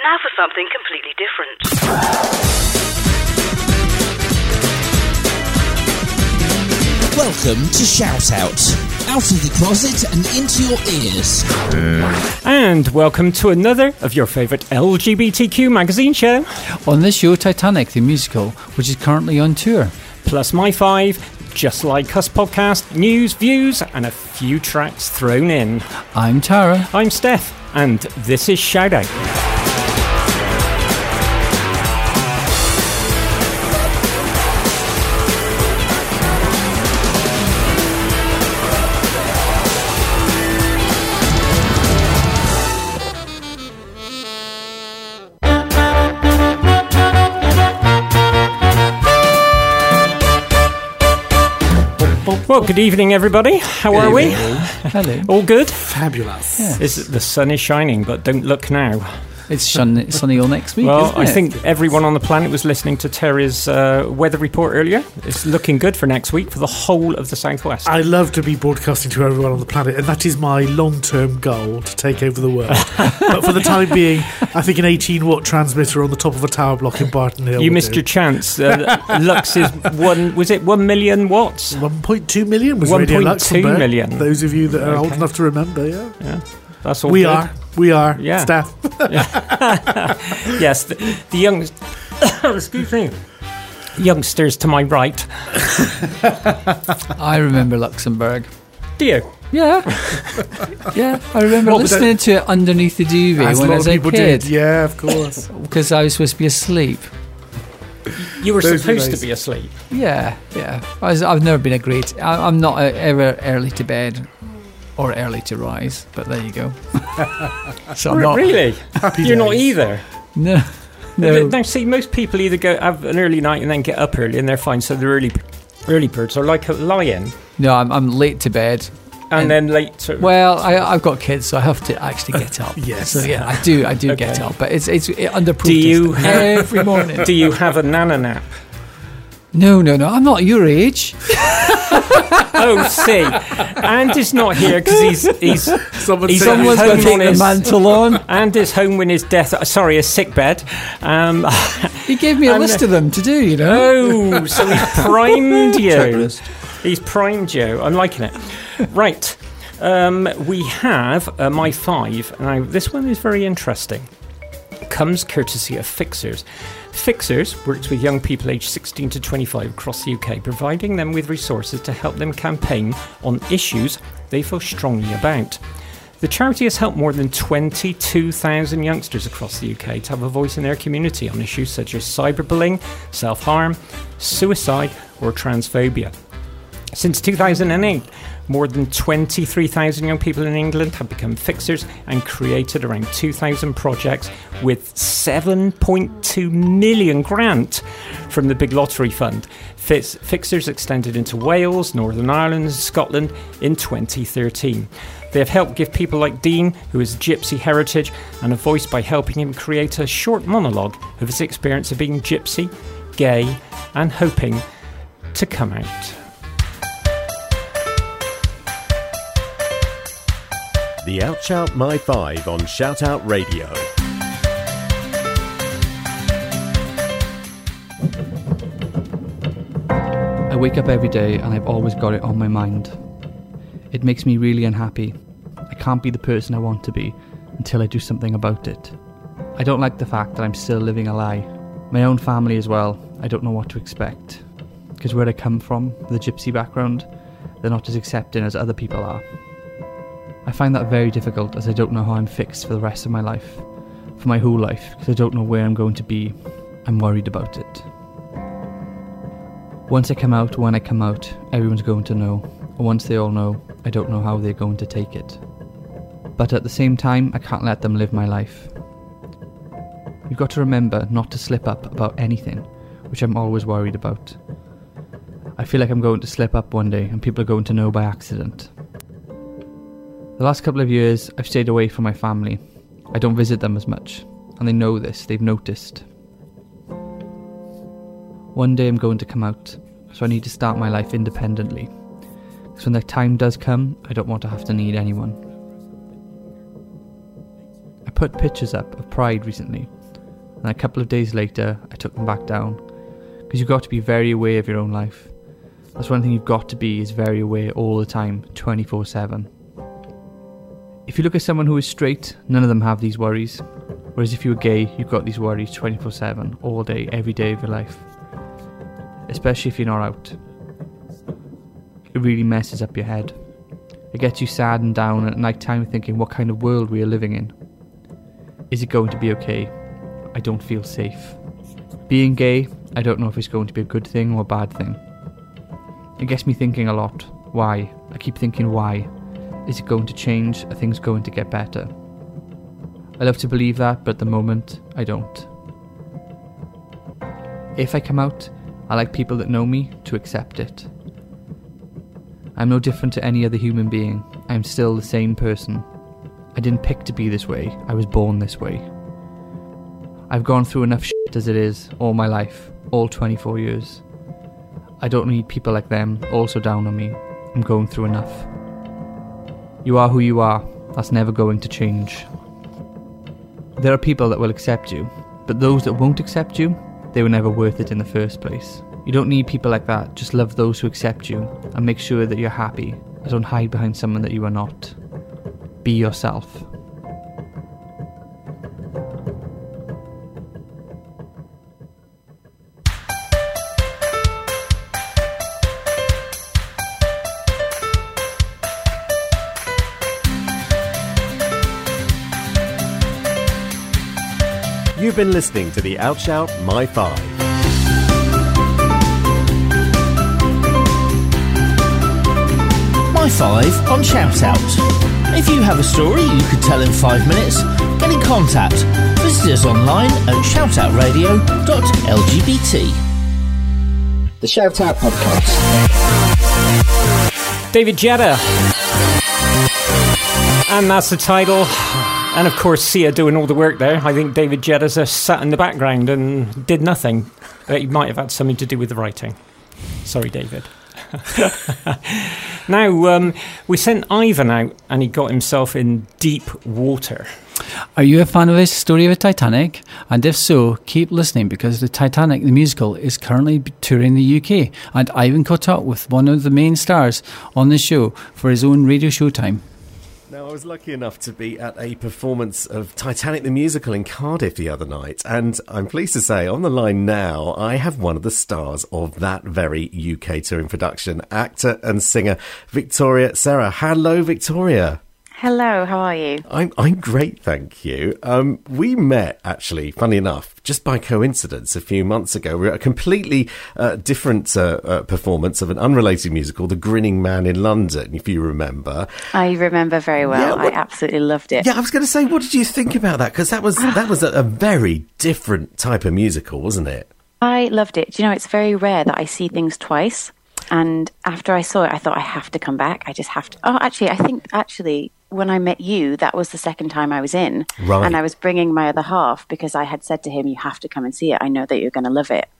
Now for something completely different. Welcome to Shout Out. Out of the closet and into your ears. And welcome to another of your favourite LGBTQ magazine show. On this show, Titanic, the musical, which is currently on tour. Plus My Five, Just Like Us podcast, news, views, and a few tracks thrown in. I'm Tara. I'm Steph, and this is Shout Out. Well, good evening, everybody. How are we? Hello. All good? Fabulous. Yes. The sun is shining, but don't look now. It's sunny all next week, Well, isn't I it? think everyone on the planet was listening to Terry's weather report earlier. It's looking good for next week for the whole of the Southwest. I love to be broadcasting to everyone on the planet, and that is my long-term goal, to take over the world. But for the time being, I think an 18-watt transmitter on the top of a tower block in Barton Hill You will missed do. your chance. Lux is 1 million watts? 1.2 million was 1.2 Radio Luxembourg. million. Those of you that are old Okay. enough to remember, yeah. Yeah, that's all We good. are, Yeah. Steph. Yes, the young... Excuse me. Youngsters to my right. I remember Luxembourg. Do you? Yeah. Yeah, I remember What was listening to it underneath the duvet As when a I lot was of a people kid. did. Yeah, of course. Because I was supposed to be asleep. You were Those were supposed nice. to be asleep. Yeah. I've never been a great... I'm not ever early to bed or early to rise, but there you go. So I'm not... Really? Happy You're not days. either. No. No. Now, see, most people either have an early night and then get up early, and they're fine. So they're early birds, or like a lion, No, I'm late to bed. and then late to... Well, I've got kids, so I have to actually get up. Yes. So yeah, I do Okay. get up, but it's under protest Do you have- every morning. Do you have a nana nap? No, I'm not your age. Oh, see, Andy's not here because he's Someone's He's saying- Someone's got home to take on the his- mantle on. Andy's home in his his sick bed. He gave me a And, list of them to do, you know. Oh, so he's primed you. Checklist. He's primed you. I'm liking it. Right. We have My Five. Now, this one is very interesting. Comes courtesy of Fixers. Fixers works with young people aged 16 to 25 across the UK, providing them with resources to help them campaign on issues they feel strongly about. The charity has helped more than 22,000 youngsters across the UK to have a voice in their community on issues such as cyberbullying, self-harm, suicide or transphobia. Since 2008, more than 23,000 young people in England have become fixers and created around 2,000 projects with 7.2 million grant from the Big Lottery Fund. Fixers extended into Wales, Northern Ireland and Scotland in 2013. They have helped give people like Dean, who has gypsy heritage, and a voice by helping him create a short monologue of his experience of being gypsy, gay and hoping to come out. The Outshout My Five on Shout Out Radio. I wake up every day and I've always got it on my mind. It makes me really unhappy. I can't be the person I want to be until I do something about it. I don't like the fact that I'm still living a lie. My own family as well, I don't know what to expect. Because where I come from, the gypsy background, they're not as accepting as other people are. I find that very difficult as I don't know how I'm fixed for the rest of my life. For my whole life, because I don't know where I'm going to be. I'm worried about it. Once I come out, when I come out, everyone's going to know. And once they all know, I don't know how they're going to take it. But at the same time, I can't let them live my life. You've got to remember not to slip up about anything, which I'm always worried about. I feel like I'm going to slip up one day and people are going to know by accident. The last couple of years, I've stayed away from my family. I don't visit them as much, and they know this, they've noticed. One day I'm going to come out, so I need to start my life independently. Because when that time does come, I don't want to have to need anyone. I put pictures up of Pride recently, and a couple of days later I took them back down, because you've got to be very aware of your own life. That's one thing you've got to be, is very aware all the time, 24/7. If you look at someone who is straight, none of them have these worries, whereas if you're gay, you've got these worries 24/7, all day, every day of your life, especially if you're not out. It really messes up your head. It gets you sad and down at night time, thinking what kind of world we are living in. Is it going to be okay? I don't feel safe. Being gay, I don't know if it's going to be a good thing or a bad thing. It gets me thinking a lot. Why? I keep thinking why. Is it going to change? Are things going to get better? I love to believe that, but at the moment, I don't. If I come out, I like people that know me to accept it. I'm no different to any other human being. I'm still the same person. I didn't pick to be this way. I was born this way. I've gone through enough shit as it is, all my life, all 24 years. I don't need people like them also down on me. I'm going through enough. You are who you are. That's never going to change. There are people that will accept you, but those that won't accept you, they were never worth it in the first place. You don't need people like that. Just love those who accept you and make sure that you're happy. And don't hide behind someone that you are not. Be yourself. You've been listening to the Outshout My 5. My 5 on Shout Out. If you have a story you could tell in 5 minutes, get in contact. Visit us online at shoutoutradio.lgbt. The Shout Out Podcast. David Guetta. And that's the title. And of course, Sia doing all the work there. I think David Guetta just sat in the background and did nothing. But he might have had something to do with the writing. Sorry, David. Now, we sent Ivan out and he got himself in deep water. Are you a fan of his story of the Titanic? And if so, keep listening, because the Titanic, the musical, is currently touring the UK. And Ivan caught up with one of the main stars on the show for his own radio showtime. Now, I was lucky enough to be at a performance of Titanic the Musical in Cardiff the other night, and I'm pleased to say on the line now I have one of the stars of that very UK touring production, actor and singer Victoria Serra. Hello, Victoria. Hello, how are you? I'm great, thank you. We met, actually, funny enough, just by coincidence a few months ago. We were at a completely different performance of an unrelated musical, The Grinning Man in London, if you remember. I remember very well. I absolutely loved it. Yeah, I was going to say, what did you think about that? Because that was a very different type of musical, wasn't it? I loved it. Do you know, it's very rare that I see things twice. And after I saw it, I thought, I have to come back. I just have to. Oh, actually, I think when I met you, that was the second time I was in. Right. And I was bringing my other half because I had said to him, you have to come and see it. I know that you're going to love it.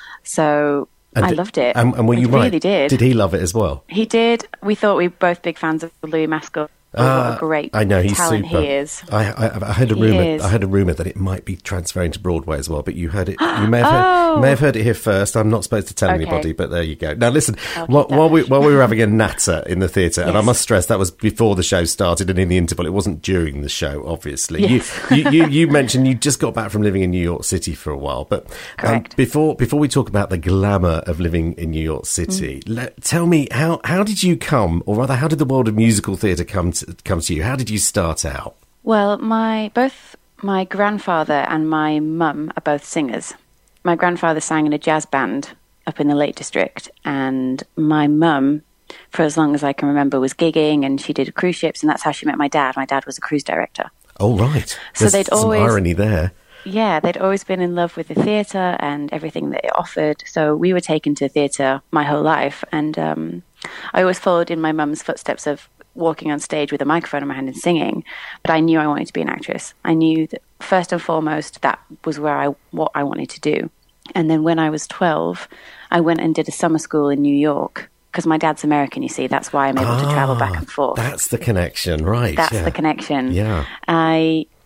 So I loved it. And were you right? Really did. Did he love it as well? He did. We thought we were both big fans of Louis Maskell. What a great I know, he's talent super. he is. I heard a rumor. I heard a rumor that it might be transferring to Broadway as well. But you heard it. You may have heard it here first. I'm not supposed to tell anybody, but there you go. Now listen. While we were having a natter in the theatre, and I must stress that was before the show started and in the interval. It wasn't during the show, obviously. Yes. You mentioned you just got back from living in New York City for a while, but before we talk about the glamour of living in New York City, tell me how did you come, or rather, how did the world of musical theatre come to you? How did you start out? Well, both my grandfather and my mum are both singers. My grandfather sang in a jazz band up in the Lake District, and my mum, for as long as I can remember, was gigging, and she did cruise ships, and that's how she met my dad. My dad was a cruise director. Oh, right. So There's some irony there. Yeah, they'd always been in love with the theatre and everything that it offered. So we were taken to theatre my whole life, and I always followed in my mum's footsteps of walking on stage with a microphone in my hand and singing, but I knew I wanted to be an actress. I knew that first and foremost that was what I wanted to do. And then when I was 12, I went and did a summer school in New York, because my dad's American, you see. That's why I'm able to travel back and forth. That's the connection, right? That's the connection. Yeah. I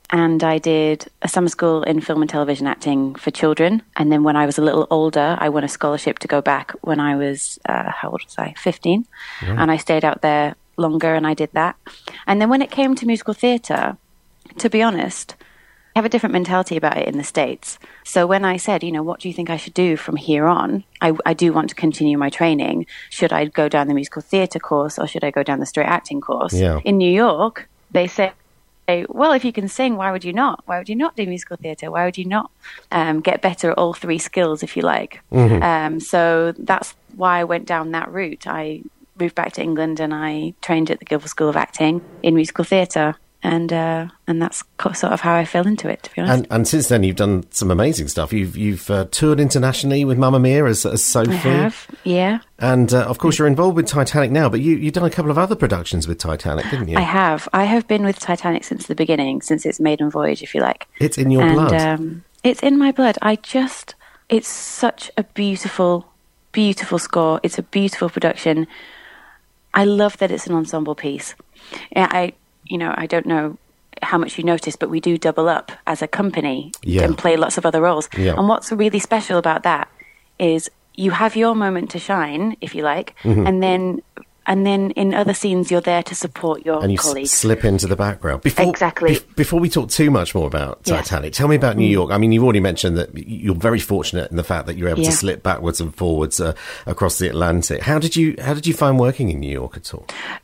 and I did a summer school in film and television acting for children. And then when I was a little older, I won a scholarship to go back when I was, how old was I? 15. Yeah. And I stayed out there longer and I did that. And then when it came to musical theatre, to be honest, I have a different mentality about it in the States. So when I said, what do you think I should do from here on? I do want to continue my training. Should I go down the musical theatre course or should I go down the straight acting course? Yeah. In New York, they say, well, if you can sing, why would you not? Why would you not do musical theatre? Why would you not get better at all three skills, if you like? Mm-hmm. So that's why I went down that route. I moved back to England and I trained at the Guildford School of Acting in musical theatre. And that's sort of how I fell into it, to be honest. And since then, you've done some amazing stuff. You've toured internationally with Mamma Mia as Sophie. I have, yeah. And of course, you're involved with Titanic now, but you've done a couple of other productions with Titanic, didn't you? I have. I have been with Titanic since the beginning, since its maiden voyage, if you like. It's in your blood. It's in my blood. It's such a beautiful, beautiful score. It's a beautiful production. I love that it's an ensemble piece. I don't know how much you noticed, but we do double up as a company and play lots of other roles. Yeah. And what's really special about that is you have your moment to shine, if you like, mm-hmm. and then in other scenes you're there to support your colleagues. And you slip into the background. Exactly. Before we talk too much more about Titanic, tell me about New York. I mean, you've already mentioned that you're very fortunate in the fact that you're able to slip backwards and forwards across the Atlantic. How did you find working in New York at all?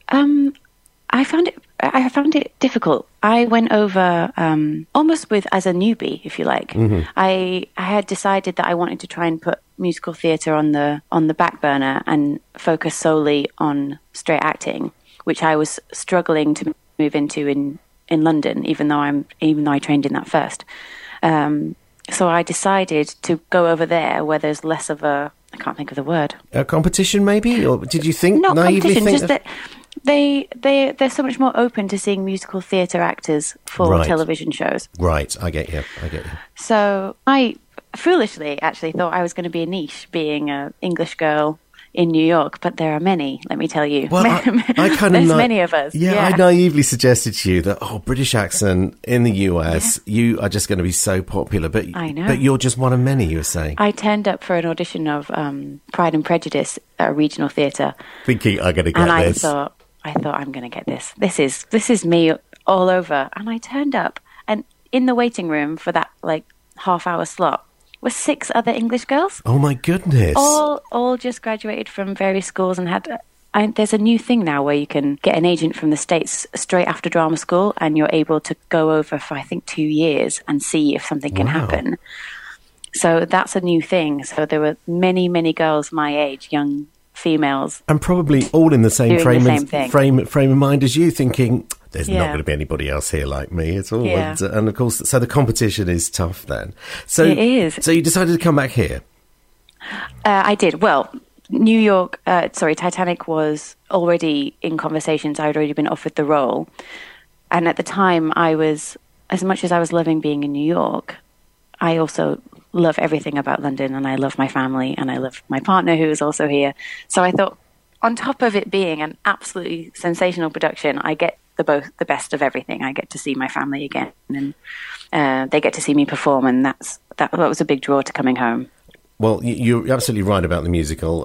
I found it difficult. I went over almost as a newbie, if you like. Mm-hmm. I had decided that I wanted to try and put musical theatre on the back burner and focus solely on straight acting, which I was struggling to move into in London, even though I trained in that first. So I decided to go over there where there's less of I can't think of the word. A competition, maybe, or did you think not naively competition, think just that. They're so much more open to seeing musical theatre actors for television shows. Right, I get you. So I foolishly actually thought I was going to be a niche, being an English girl in New York, but there are many, let me tell you. Well, I kind of there's many of us. Yeah, I naively suggested to you that, British accent in the US, you are just going to be so popular. But I know. But you're just one of many, you were saying. I turned up for an audition of Pride and Prejudice at a regional theatre. Thinking, I'm going to get this. I thought I'm going to get this. This is me all over. And I turned up, and in the waiting room for that half-hour slot were 6 other English girls. Oh my goodness! All just graduated from various schools and had. There's a new thing now where you can get an agent from the States straight after drama school, and you're able to go over for I think 2 years and see if something can happen. So that's a new thing. So there were many, many girls my age, young females, and probably all in the same frame of mind as you, thinking there's not going to be anybody else here like me at all. Yeah. And of course, so the competition is tough then. So it is. So you decided to come back here. I did. Well, New York. Titanic was already in conversations. I had already been offered the role, and at the time, I was, as much as I was loving being in New York, I also love everything about London, and I love my family, and I love my partner who is also here. So I thought, on top of it being an absolutely sensational production, I get the best of everything. I get to see my family again, and they get to see me perform, and that was a big draw to coming home. Well, you're absolutely right about the musical.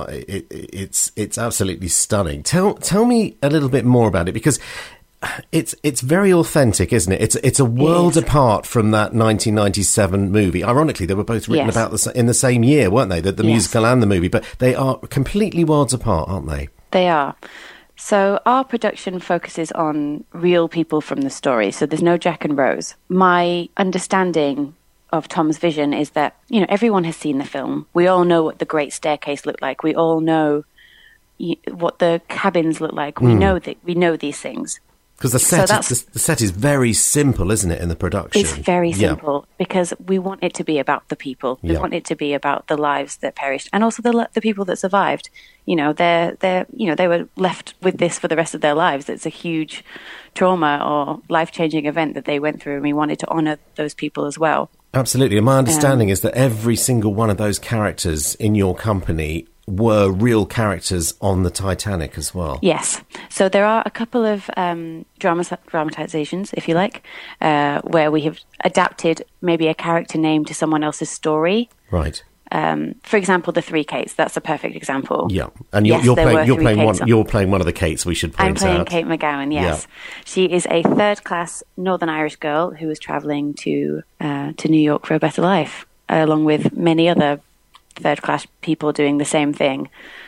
It's absolutely stunning. Tell me a little bit more about it, because it's very authentic, isn't it? It's a world apart from that 1997 movie. Ironically, they were both written about in the same year, weren't they? The musical and the movie, but they are completely worlds apart, aren't they? They are. So our production focuses on real people from the story. So there's no Jack and Rose. My understanding of Tom's vision is that, everyone has seen the film. We all know what the Great Staircase looked like. We all know what the cabins look like. We know these things. Because the set is very simple, isn't it, in the production? It's very simple because we want it to be about the people. We want it to be about the lives that perished, and also the people that survived. They were left with this for the rest of their lives. It's a huge trauma or life-changing event that they went through, and we wanted to honour those people as well. Absolutely. And my understanding is that every single one of those characters in your company were real characters on the Titanic as well. Yes. So there are a couple of dramatizations, if you like, where we have adapted maybe a character name to someone else's story. Right. For example, the Three Kates. That's a perfect example. Yeah, and you're playing one of the Kates. We should point out. I'm playing Kate McGowan. Yes, yeah. She is a third-class Northern Irish girl who is travelling to New York for a better life, along with many other third-class people doing the same thing.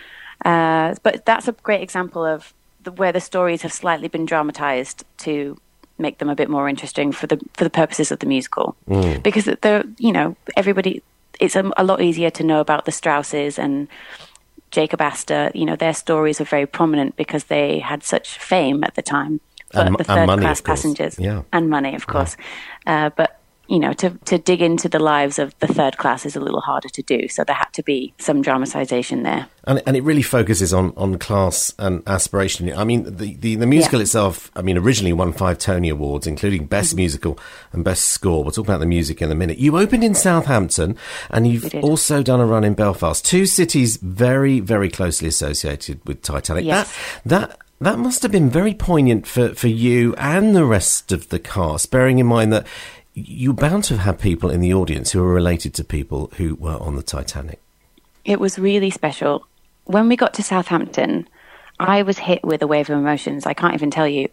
But that's a great example of where the stories have slightly been dramatised to make them a bit more interesting for the purposes of the musical, because everybody. It's a lot easier to know about the Strausses and Jacob Astor. Their stories are very prominent because they had such fame at the time. But the third-class passengers and money, of course. But to dig into the lives of the third class is a little harder to do. So there had to be some dramatisation there. And it really focuses on class and aspiration. I mean, the musical itself, originally won 5 Tony Awards, including Best Musical and Best Score. We'll talk about the music in a minute. You opened in Southampton, and you've also done a run in Belfast. 2 cities very, very closely associated with Titanic. Yes. That must have been very poignant for you and the rest of the cast, bearing in mind that you're bound to have people in the audience who are related to people who were on the Titanic. It was really special. When we got to Southampton, I was hit with a wave of emotions. I can't even tell you.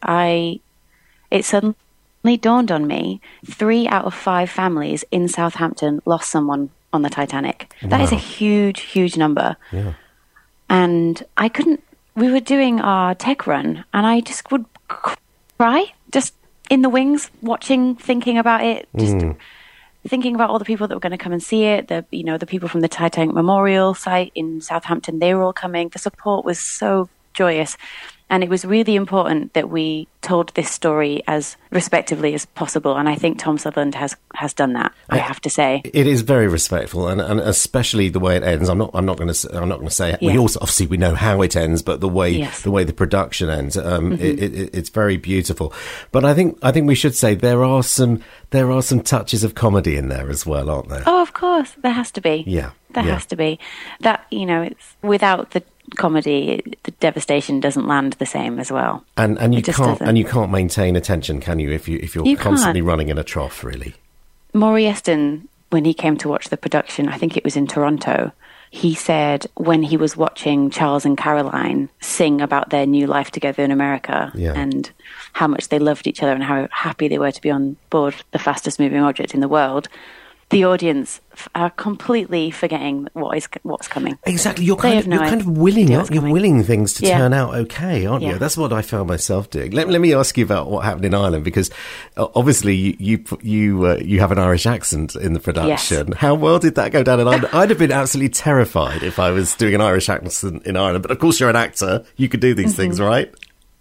It suddenly dawned on me, 3 out of 5 families in Southampton lost someone on the Titanic. Wow. That is a huge, huge number. Yeah. And we were doing our tech run, and I just would cry, just in the wings, watching, thinking about it, just thinking about all the people that were going to come and see it. The people from the Titanic Memorial site in Southampton, they were all coming. The support was so joyous. And it was really important that we told this story as respectively as possible. And I think Tom Sutherland has done that, I have to say. It is very respectful, and especially the way it ends. I'm not going to say. Yeah. We know how it ends, but the way the production ends, it's very beautiful. But I think we should say there are some touches of comedy in there as well, aren't there? Oh, of course, there has to be. Yeah, there has to be. That it's without the comedy, the devastation doesn't land the same as well. And you can't maintain attention, can you, if you're constantly running in a trough, really? Maury Eston, when he came to watch the production, I think it was in Toronto, he said when he was watching Charles and Caroline sing about their new life together in America and how much they loved each other and how happy they were to be on board the fastest moving object in the world, the audience are completely forgetting what's coming. Exactly, you're kind of willing, aren't you? You're willing things to turn out okay, aren't you? That's what I found myself doing. Let me ask you about what happened in Ireland, because obviously you have an Irish accent in the production. Yes. How well did that go down in Ireland? I'd have been absolutely terrified if I was doing an Irish accent in Ireland. But of course, you're an actor; you could do these things, right?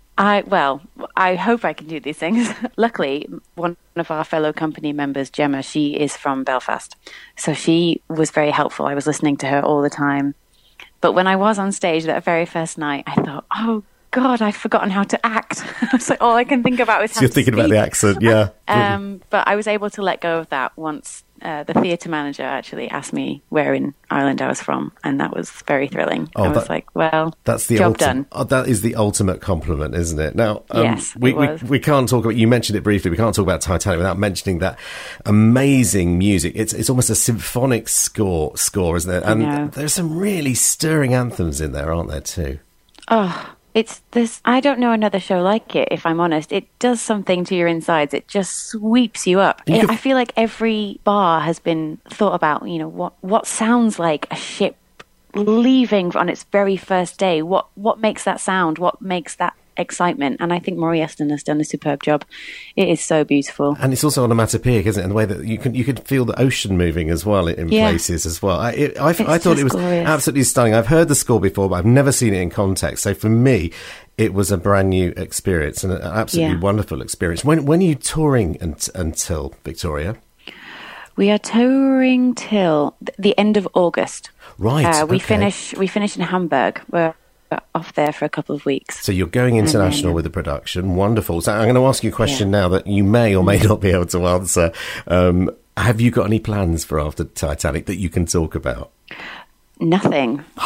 I hope I can do these things. Luckily, one of our fellow company members, Gemma, she is from Belfast. So she was very helpful. I was listening to her all the time. But when I was on stage that very first night, I thought, oh, God, I've forgotten how to act. So all I can think about is how to speak. You're thinking about the accent, yeah. But I was able to let go of that once the theatre manager actually asked me where in Ireland I was from, and that was very thrilling. I was like, well, that's the job done. That is the ultimate compliment, isn't it? Now, yes, we can't talk about, you mentioned it briefly, we can't talk about Titanic without mentioning that amazing music. It's almost a symphonic score, isn't it? And there's some really stirring anthems in there, aren't there, too? Oh, I don't know another show like it, if I'm honest. It does something to your insides. It just sweeps you up. I feel like every bar has been thought about, what sounds like a ship leaving on its very first day. What makes that sound? What makes that excitement? And I think Maury Eston has done a superb job. It is so beautiful. And it's also onomatopoeic, isn't it? In the way that you can feel the ocean moving as well in places as well. I thought it was glorious. Absolutely stunning. I've heard the score before, but I've never seen it in context. So for me, it was a brand new experience and an absolutely wonderful experience. When are you touring until, Victoria? We are touring till the end of August. Right. We finish in Hamburg. We're off there for a couple of weeks. So you're going international with the production. Wonderful. So I'm going to ask you a question now that you may or may not be able to answer. Have you got any plans for after Titanic that you can talk about? Nothing. Oh,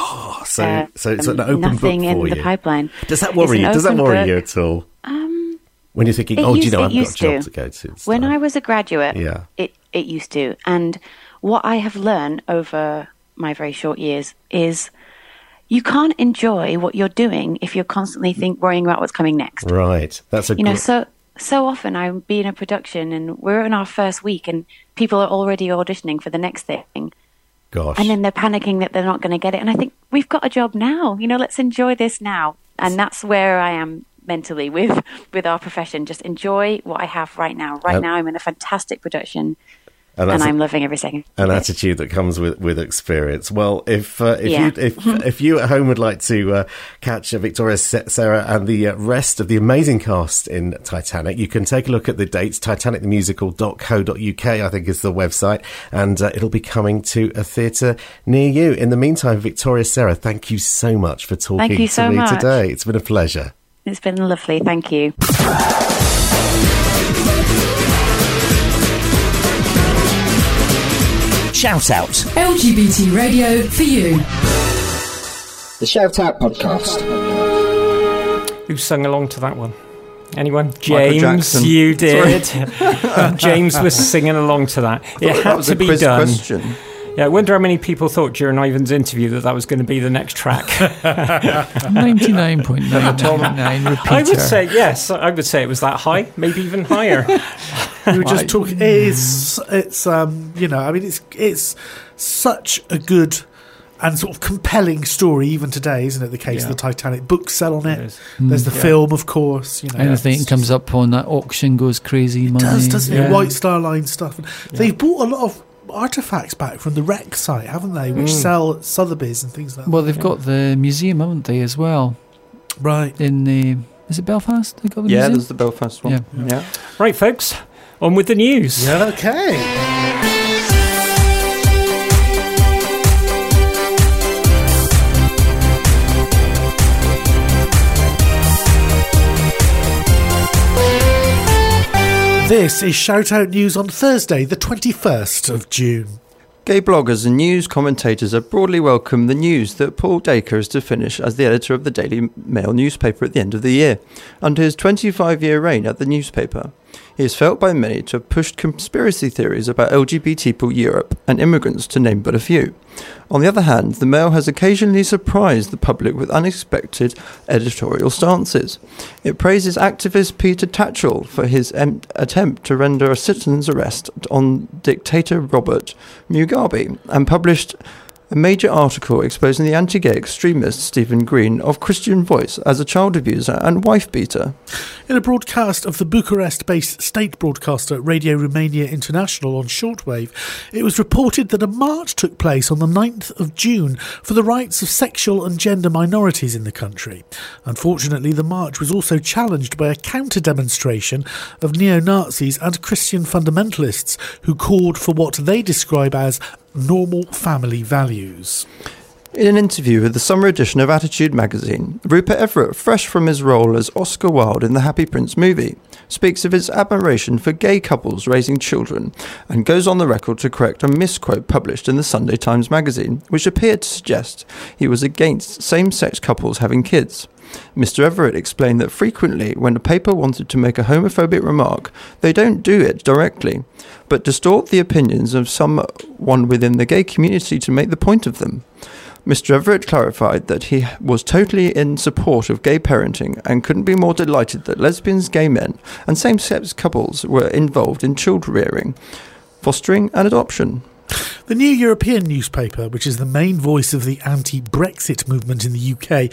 so it's an open book for you. Nothing in the pipeline. Does that worry you? Does that worry you at all? When you're thinking, I've got a job to go to. When I was a graduate, it used to. And what I have learned over my very short years is you can't enjoy what you're doing if you're constantly worrying about what's coming next. Right. That's So often I'll be in a production and we're in our first week and people are already auditioning for the next thing. Gosh. And then they're panicking that they're not going to get it. And I think, we've got a job now. Let's enjoy this now. And that's where I am mentally with our profession. Just enjoy what I have right now. Right now I'm in a fantastic production. And I'm loving every second. An attitude that comes with experience. Well, if you at home would like to catch Victoria, Sarah, and the rest of the amazing cast in Titanic, you can take a look at the dates. TitanicTheMusical.co.uk, I think, is the website, and it'll be coming to a theatre near you. In the meantime, Victoria, Sarah, thank you so much for talking to me today. It's been a pleasure. It's been lovely. Thank you. Shout Out. LGBT radio for you. The Shout Out podcast. Who sung along to that one? Anyone? James, you did. James was singing along to that. It had to be done. Question. Yeah, I wonder how many people thought during Ivan's interview that was going to be the next track. 99.99 repeater. I would say, yes. I would say it was that high, maybe even higher. We were just talking. It's such a good and sort of compelling story even today, isn't it? The case of the Titanic. Books sell on it. There's the film, of course. Anything that comes up on that auction goes crazy. Money. It doesn't it? White Star Line stuff. They've bought a lot of artifacts back from the wreck site, haven't they? Which sell at Sotheby's and things like that. Well, they've got the museum, haven't they, as well? Right. Is it Belfast? They got the museum? There's the Belfast one. Yeah. Right, folks. On with the news. Yeah, okay. This is Shout Out News on Thursday, the 21st of June. Gay bloggers and news commentators have broadly welcomed the news that Paul Dacre is to finish as the editor of the Daily Mail newspaper at the end of the year, under his 25-year reign at the newspaper. He is felt by many to have pushed conspiracy theories about LGBT people Europe and immigrants, to name but a few. On the other hand, the Mail has occasionally surprised the public with unexpected editorial stances. It praises activist Peter Tatchell for his attempt to render a citizen's arrest on dictator Robert Mugabe, and published a major article exposing the anti-gay extremist Stephen Green of Christian Voice as a child abuser and wife-beater. In a broadcast of the Bucharest-based state broadcaster Radio Romania International on shortwave, it was reported that a march took place on the 9th of June for the rights of sexual and gender minorities in the country. Unfortunately, the march was also challenged by a counter-demonstration of neo-Nazis and Christian fundamentalists who called for what they describe as normal family values. In an interview with the summer edition of Attitude magazine, Rupert Everett, fresh from his role as Oscar Wilde in the Happy Prince movie, speaks of his admiration for gay couples raising children, and goes on the record to correct a misquote published in the Sunday Times magazine, which appeared to suggest he was against same-sex couples having kids. Mr. Everett explained that frequently, when a paper wanted to make a homophobic remark, they don't do it directly, but distort the opinions of someone within the gay community to make the point of them. Mr. Everett clarified that he was totally in support of gay parenting and couldn't be more delighted that lesbians, gay men and same-sex couples were involved in child rearing, fostering and adoption. The New European newspaper, which is the main voice of the anti-Brexit movement in the UK,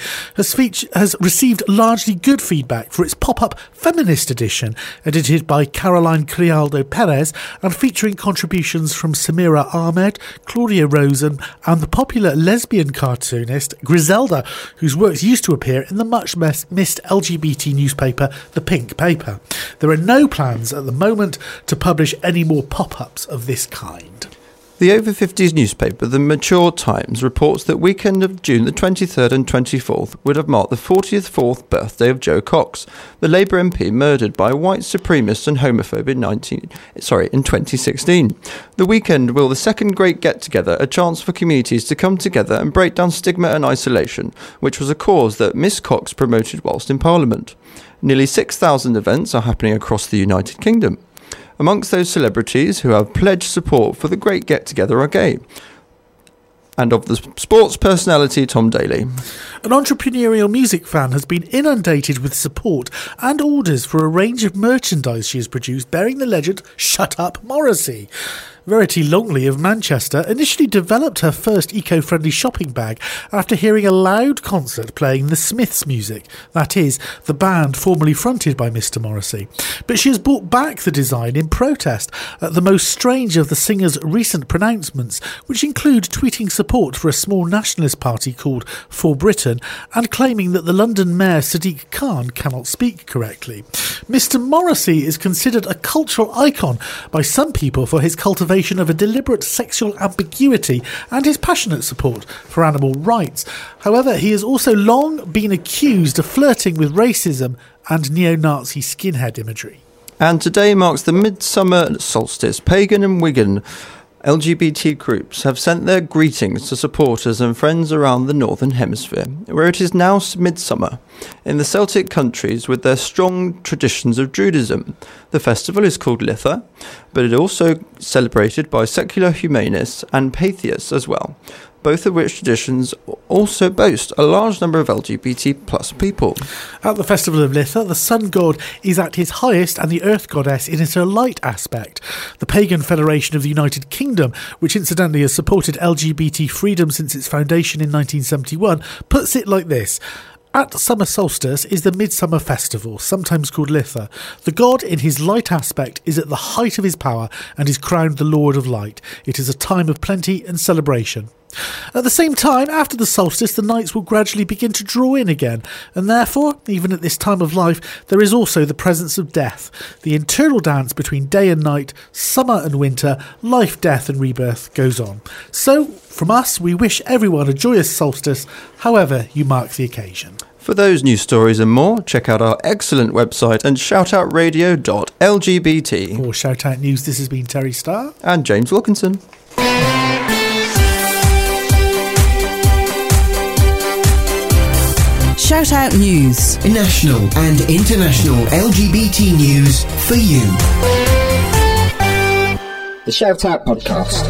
has received largely good feedback for its pop-up feminist edition, edited by Caroline Crialdo Perez and featuring contributions from Samira Ahmed, Claudia Rosen and the popular lesbian cartoonist Griselda, whose works used to appear in the much-missed LGBT newspaper The Pink Paper. There are no plans at the moment to publish any more pop-ups of this kind. The over-50s newspaper, The Mature Times, reports that weekend of June the 23rd and 24th would have marked the 44th birthday of Joe Cox, the Labour MP murdered by a white supremacist and homophobe in 2016. The weekend will the second great get-together, a chance for communities to come together and break down stigma and isolation, which was a cause that Miss Cox promoted whilst in Parliament. Nearly 6,000 events are happening across the United Kingdom. Amongst those celebrities who have pledged support for the great get-together are gay. And of the sports personality, Tom Daley. An entrepreneurial music fan has been inundated with support and orders for a range of merchandise she has produced bearing the legend Shut Up Morrissey. Verity Longley of Manchester initially developed her first eco-friendly shopping bag after hearing a loud concert playing the Smiths music, that is, the band formerly fronted by Mr. Morrissey. But she has brought back the design in protest at the most strange of the singer's recent pronouncements, which include tweeting support for a small nationalist party called For Britain and claiming that the London Mayor Sadiq Khan cannot speak correctly. Mr. Morrissey is considered a cultural icon by some people for his cultivation of a deliberate sexual ambiguity and his passionate support for animal rights. However, he has also long been accused of flirting with racism and neo-Nazi skinhead imagery. And today marks the midsummer solstice. Pagan and Wigan LGBT groups have sent their greetings to supporters and friends around the Northern Hemisphere, where it is now midsummer. In the Celtic countries, with their strong traditions of Druidism, the festival is called Litha, but it is also celebrated by secular humanists and patheists as well, both of which traditions also boast a large number of LGBT plus people. At the Festival of Litha, the sun god is at his highest and the earth goddess in her light aspect. The Pagan Federation of the United Kingdom, which incidentally has supported LGBT freedom since its foundation in 1971, puts it like this. At summer solstice is the Midsummer Festival, sometimes called Litha. The god in his light aspect is at the height of his power and is crowned the Lord of Light. It is a time of plenty and celebration. At the same time, after the solstice, the nights will gradually begin to draw in again, and therefore, even at this time of life, there is also the presence of death, the internal dance between day and night, summer and winter, life, death and rebirth goes on. So, from us, we wish everyone a joyous solstice, however you mark the occasion. For those news stories and more, check out our excellent website and shoutoutradio.lgbt. For Shoutout News, this has been Terry Starr and James Wilkinson. Shoutout News. National and international LGBT news for you. The Shoutout Podcast.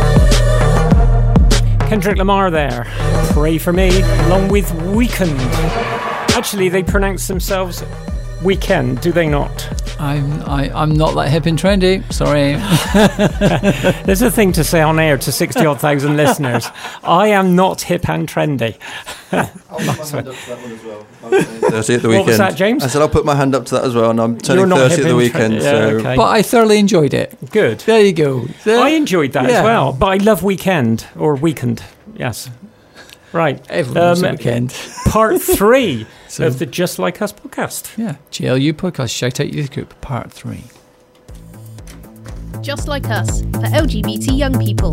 Kendrick Lamar there. Pray for me, along with Weekend. Actually, they pronounce themselves Weekend, do they not? I'm not that hip and trendy. Sorry. There's a thing to say on air to 60,000 listeners. I am not hip and trendy. I'll put my hand up to that one as well. 30 at the weekend. What was that, James? I said I'll put my hand up to that as well, and I'm turning 30 at the weekend. Yeah, okay. But I thoroughly enjoyed it. Good. There you go. I enjoyed that as well. But I love Weekend, or Weekend. Yes. Right. Everyone's Weekend. Part 3 of the Just Like Us podcast. Yeah. GLU podcast, Shout Out Youth Group, part 3. Just Like Us, for LGBT young people.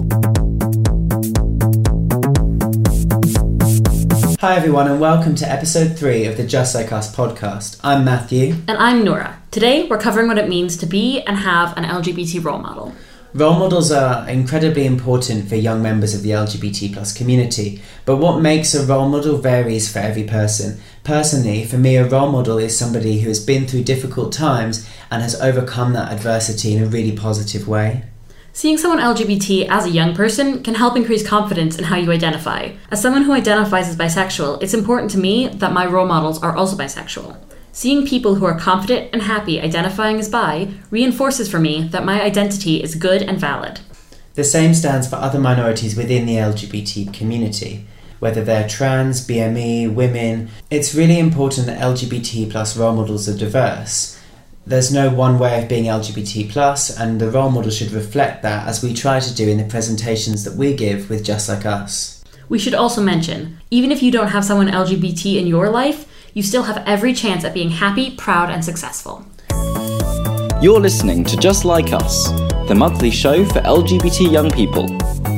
Hi everyone and welcome to episode 3 of the Just Like Us podcast. I'm Matthew. And I'm Nora. Today we're covering what it means to be and have an LGBT role model. Role models are incredibly important for young members of the LGBT plus community, but what makes a role model varies for every person. Personally, for me, a role model is somebody who has been through difficult times and has overcome that adversity in a really positive way. Seeing someone LGBT as a young person can help increase confidence in how you identify. As someone who identifies as bisexual, it's important to me that my role models are also bisexual. Seeing people who are confident and happy identifying as bi reinforces for me that my identity is good and valid. The same stands for other minorities within the LGBT community. Whether they're trans, BME, women, it's really important that LGBT plus role models are diverse. There's no one way of being LGBT plus, and the role model should reflect that, as we try to do in the presentations that we give with Just Like Us. We should also mention, even if you don't have someone LGBT in your life, you still have every chance at being happy, proud, and successful. You're listening to Just Like Us, the monthly show for LGBT young people.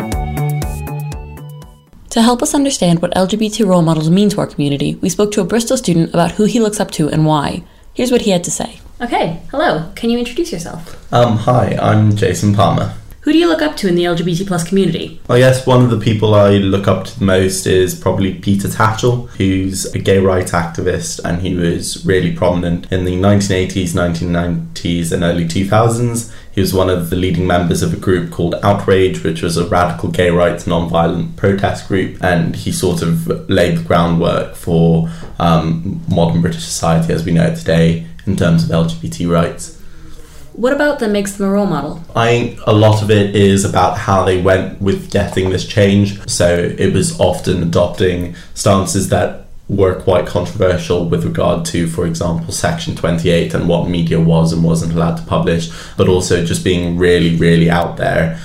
To help us understand what LGBT role models mean to our community, we spoke to a Bristol student about who he looks up to and why. Here's what he had to say. Okay, hello. Can you introduce yourself? Hi, I'm Jason Palmer. Who do you look up to in the LGBT plus community? I guess one of the people I look up to the most is probably Peter Tatchell, who's a gay rights activist, and he was really prominent in the 1980s, 1990s and early 2000s. He was one of the leading members of a group called Outrage, which was a radical gay rights non-violent protest group, and he sort of laid the groundwork for modern British society as we know it today in terms of LGBT rights. What about that makes them a role model? I think a lot of it is about how they went with getting this change. So it was often adopting stances that were quite controversial with regard to, for example, Section 28 and what media was and wasn't allowed to publish, but also just being really, really out there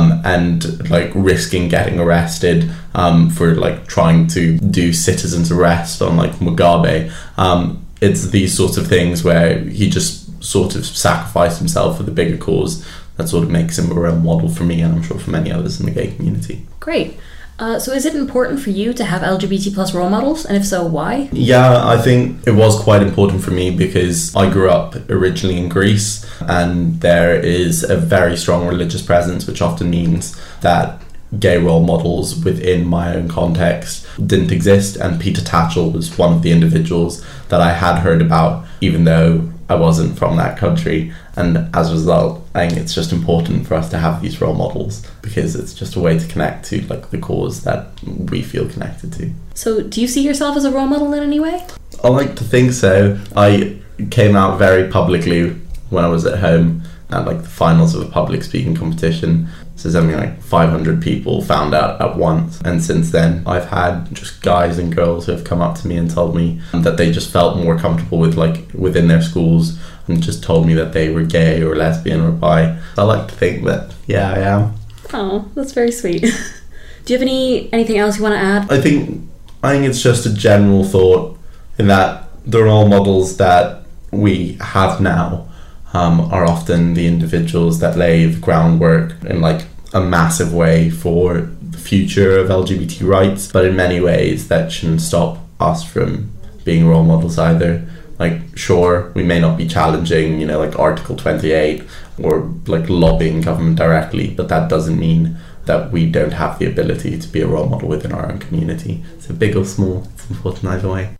and like risking getting arrested for like trying to do citizen's arrest on like Mugabe. It's these sorts of things where he just sort of sacrificed himself for the bigger cause that sort of makes him a role model for me, and I'm sure for many others in the gay community. Great. So is it important for you to have LGBT plus role models, and if so, why? Yeah, I think it was quite important for me because I grew up originally in Greece, and there is a very strong religious presence, which often means that gay role models within my own context didn't exist, and Peter Tatchell was one of the individuals that I had heard about, even though I wasn't from that country. And as a result, I think it's just important for us to have these role models because it's just a way to connect to like the cause that we feel connected to. So do you see yourself as a role model in any way? I like to think so. I came out very publicly when I was at home at like the finals of a public speaking competition. So something like 500 people found out at once, and since then I've had just guys and girls who have come up to me and told me that they just felt more comfortable with like within their schools and just told me that they were gay or lesbian or bi. I like to think that yeah, I am. Oh, that's very sweet. Do you have anything else you want to add? I think it's just a general thought in that the role models that we have now are often the individuals that lay the groundwork in like a massive way for the future of LGBT rights, but in many ways that shouldn't stop us from being role models either. Like, sure, we may not be challenging, you know, like Article 28 or like lobbying government directly, but that doesn't mean that we don't have the ability to be a role model within our own community. So big or small, it's important either way.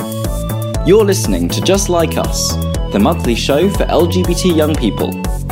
You're listening to Just Like Us, the monthly show for LGBT young people.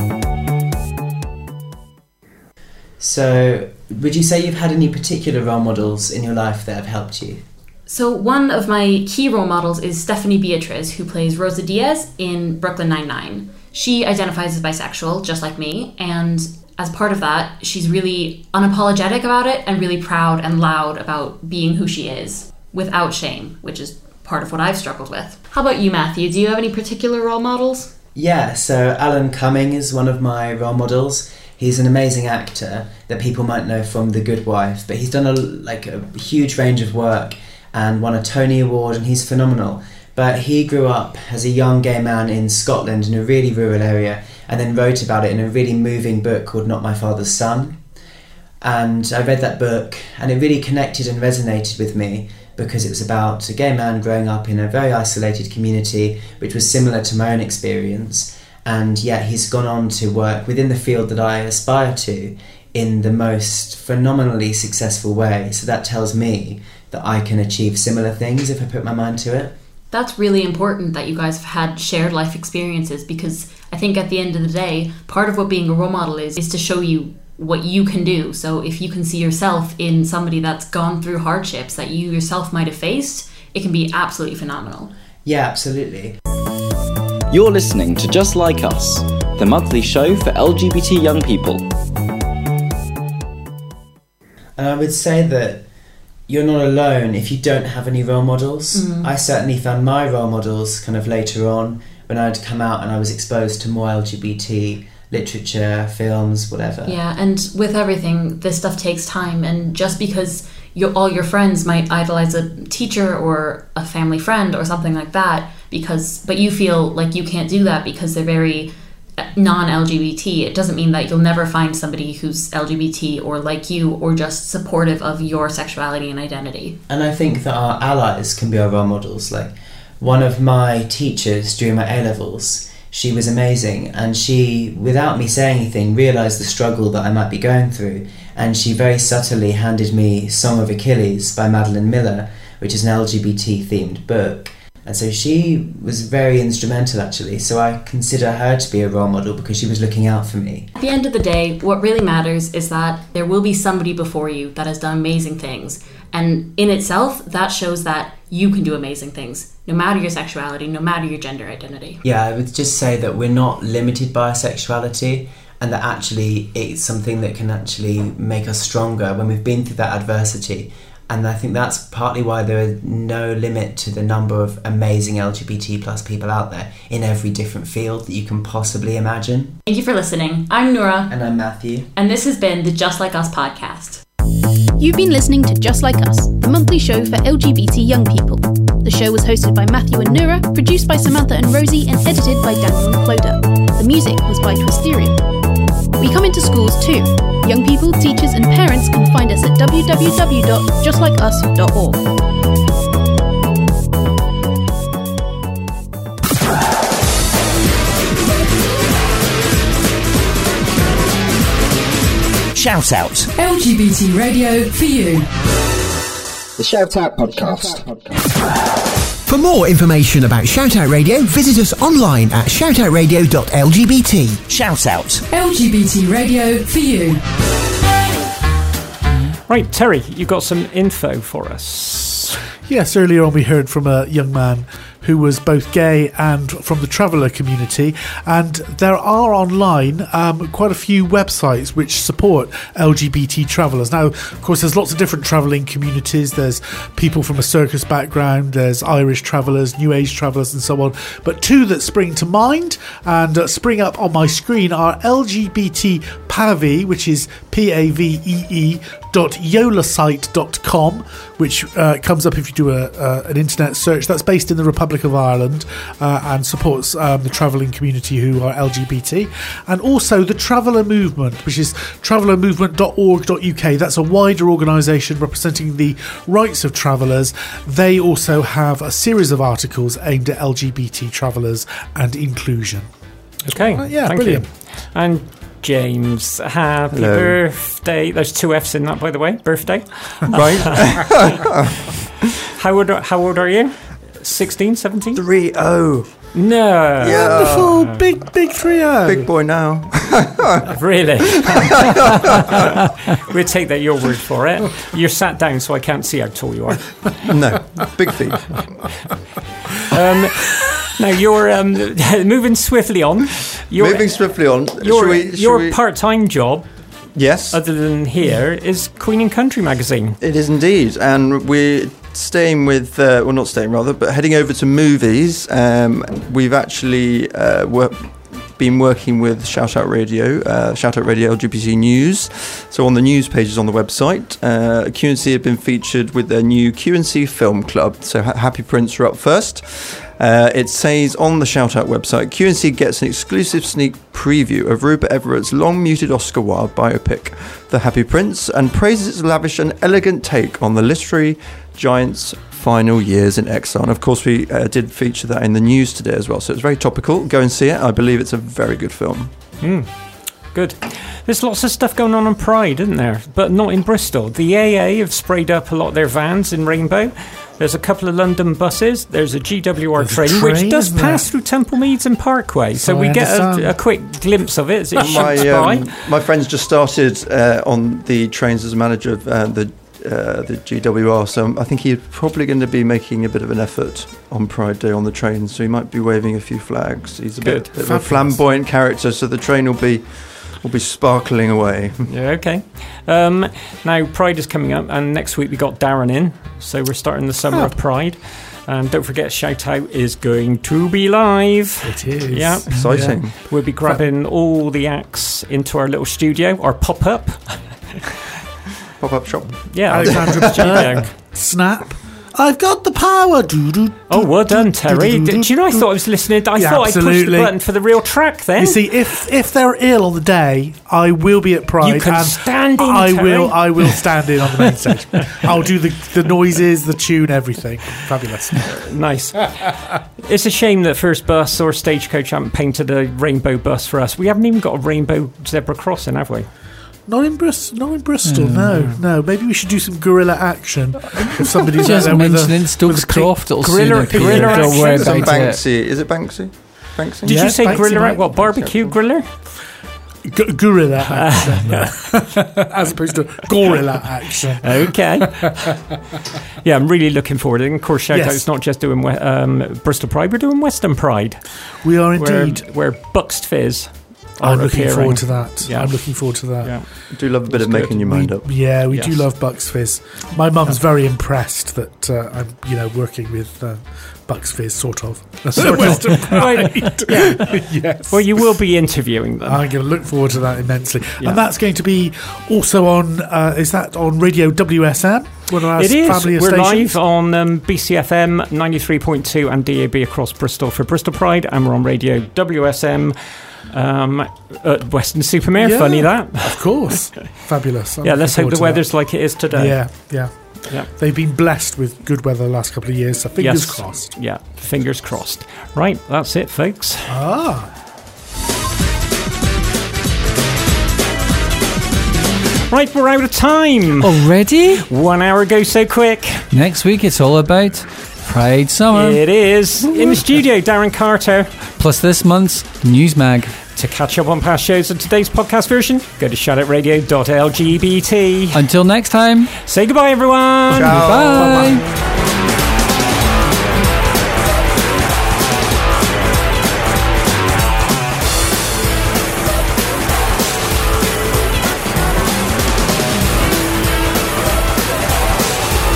So, would you say you've had any particular role models in your life that have helped you? So one of my key role models is Stephanie Beatriz, who plays Rosa Diaz in Brooklyn Nine-Nine. She identifies as bisexual, just like me, and as part of that, she's really unapologetic about it and really proud and loud about being who she is, without shame, which is part of what I've struggled with. How about you, Matthew? Do you have any particular role models? Yeah, so Alan Cumming is one of my role models. He's an amazing actor that people might know from The Good Wife, but he's done a huge range of work and won a Tony Award, and he's phenomenal. But he grew up as a young gay man in Scotland in a really rural area, and then wrote about it in a really moving book called Not My Father's Son. And I read that book, and it really connected and resonated with me because it was about a gay man growing up in a very isolated community, which was similar to my own experience. And yet he's gone on to work within the field that I aspire to in the most phenomenally successful way. So that tells me that I can achieve similar things if I put my mind to it. That's really important that you guys have had shared life experiences, because I think at the end of the day, part of what being a role model is to show you what you can do. So if you can see yourself in somebody that's gone through hardships that you yourself might have faced, it can be absolutely phenomenal. Yeah, absolutely. You're listening to Just Like Us, the monthly show for LGBT young people. And I would say that you're not alone if you don't have any role models. Mm. I certainly found my role models kind of later on when I'd come out and I was exposed to more LGBT literature, films, whatever. Yeah, and with everything, this stuff takes time, and just because all your friends might idolize a teacher or a family friend or something like that, but you feel like you can't do that because they're very non-LGBT, it doesn't mean that you'll never find somebody who's LGBT or like you or just supportive of your sexuality and identity. And I think that our allies can be our role models. Like, one of my teachers during my A-levels, she was amazing, and she, without me saying anything, realised the struggle that I might be going through, and she very subtly handed me Song of Achilles by Madeline Miller, which is an LGBT-themed book. And so she was very instrumental, actually. So I consider her to be a role model because she was looking out for me. At the end of the day, what really matters is that there will be somebody before you that has done amazing things. And in itself, that shows that you can do amazing things, no matter your sexuality, no matter your gender identity. Yeah, I would just say that we're not limited by our sexuality, and that actually it's something that can actually make us stronger when we've been through that adversity. And I think that's partly why there is no limit to the number of amazing LGBT plus people out there in every different field that you can possibly imagine. Thank you for listening. I'm Noura. And I'm Matthew. And this has been the Just Like Us podcast. You've been listening to Just Like Us, the monthly show for LGBT young people. The show was hosted by Matthew and Noura, produced by Samantha and Rosie, and edited by Daniel and Clodagh. The music was by Twisterium. We come into schools too. Young people, teachers and parents can find us at www.justlikeus.org. Shout Out. LGBT radio for you. The Shout Out Podcast. For more information about Shout Out Radio, visit us online at shoutoutradio.lgbt. Shout Out. LGBT radio for you. Right, Terry, you got some info for us. Yes, earlier on we heard from a young man who was both gay and from the traveller community, and there are online quite a few websites which support LGBT travellers. Now, of course, there's lots of different travelling communities. There's people from a circus background, there's Irish travellers, New Age travellers and so on, but two that spring to mind and spring up on my screen are LGBT Pavee, which is PAVEE.yolasite.com, which comes up if you do an internet search. That's based in the Republic of Ireland and supports the travelling community who are LGBT. And also the Traveller Movement, which is travellermovement.org.uk. That's a wider organisation representing the rights of travellers. They also have a series of articles aimed at LGBT travellers and inclusion. Okay, yeah, thank brilliant. you. And James, happy Hello. birthday. There's two F's in that, by the way. Birthday. Right. How old are you? 16, 17? 3-0. No. Yeah. Wonderful. Big 3-0. Big boy now. Really? We'll take that your word for it. You're sat down so I can't see how tall you are. No. Big feet. Now you're moving swiftly on. Your part-time job, yes, other than here, is Queen and Country magazine. It is indeed, and we're staying with, well, not staying rather, but heading over to movies. We've actually been working with Shout Out Radio LGBT News. So on the news pages on the website, QNC have been featured with their new QNC Film Club. So Happy Prince are up first. It says on the Shout Out website, QNC gets an exclusive sneak preview of Rupert Everett's long-muted Oscar Wilde biopic, The Happy Prince, and praises its lavish and elegant take on the literary giant's final years in exile. And of course, we did feature that in the news today as well, so it's very topical. Go and see it. I believe it's a very good film. Good. There's lots of stuff going on Pride, isn't there? But not in Bristol. The AA have sprayed up a lot of their vans in rainbow. There's a couple of London buses. There's a GWR train, which does pass through Temple Meads and Parkway. So we get a quick glimpse of it as it shoots by. My friend's just started on the trains as a manager of the GWR, so I think he's probably going to be making a bit of an effort on Pride Day on the train, so he might be waving a few flags. He's a bit of a flamboyant character, so the train will be sparkling away. Yeah, okay. Now Pride is coming up, and next week we got Darren in, so we're starting the summer of Pride. Don't forget, Shout Out is going to be live. It is. Yeah. Exciting. Yeah. We'll be grabbing all the acts into our little studio, our pop-up. Pop-up shop. Yeah, Alexandra studio. Snap. I've got the power. Oh, well done, Terry. Do you know, I thought I was listening. I thought I pushed the button for the real track then. You see, if they're ill on the day, I will be at Pride. You can stand in, I will stand in on the main stage. I'll do the noises, the tune, everything. Fabulous. Nice. It's a shame that First Bus or Stagecoach haven't painted a rainbow bus for us. We haven't even got a rainbow zebra crossing, have we? Not in Bristol, no. Maybe we should do some guerrilla action. If somebody's just mentioning Stokes Croft, it'll guerrilla action. Banksy. Is it Banksy? Did you say Banksy, guerrilla? What, barbecue griller? Guerrilla action, as opposed to gorilla action. Okay. Yeah, I'm really looking forward. And of course, shout out, it's not just doing Bristol Pride, we're doing Western Pride. We are indeed. Where Buxed Fizz. I'm looking forward to that. Yeah. I'm looking forward to that. Yeah. I do love a bit of making your mind up. Yeah, we do love Bucks Fizz. My mum's very impressed that I'm, working with Bucks Fizz, sort of. Western Pride. Yes. Well, you will be interviewing them. I'm going to look forward to that immensely. Yeah. And that's going to be also on, is that on Radio WSM? It is. We're live on BCFM 93.2 and DAB across Bristol for Bristol Pride, and we're on Radio WSM at Western Supermare. Funny that. Of course. Fabulous. Let's hope the weather's like it is today. Yeah. They've been blessed with good weather the last couple of years, so fingers crossed. Yeah, fingers crossed. Right, that's it, folks. Right, we're out of time. Already? 1 hour goes so quick. Next week it's all about Pride Summer. It is. In the studio, Darren Carter. Plus this month's News Mag. To catch up on past shows and today's podcast version, go to shoutoutradio.lgbt. Until next time. Say goodbye, everyone. Ciao. Bye. Bye-bye.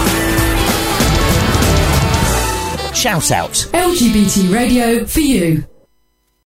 Shout out. LGBT radio for you.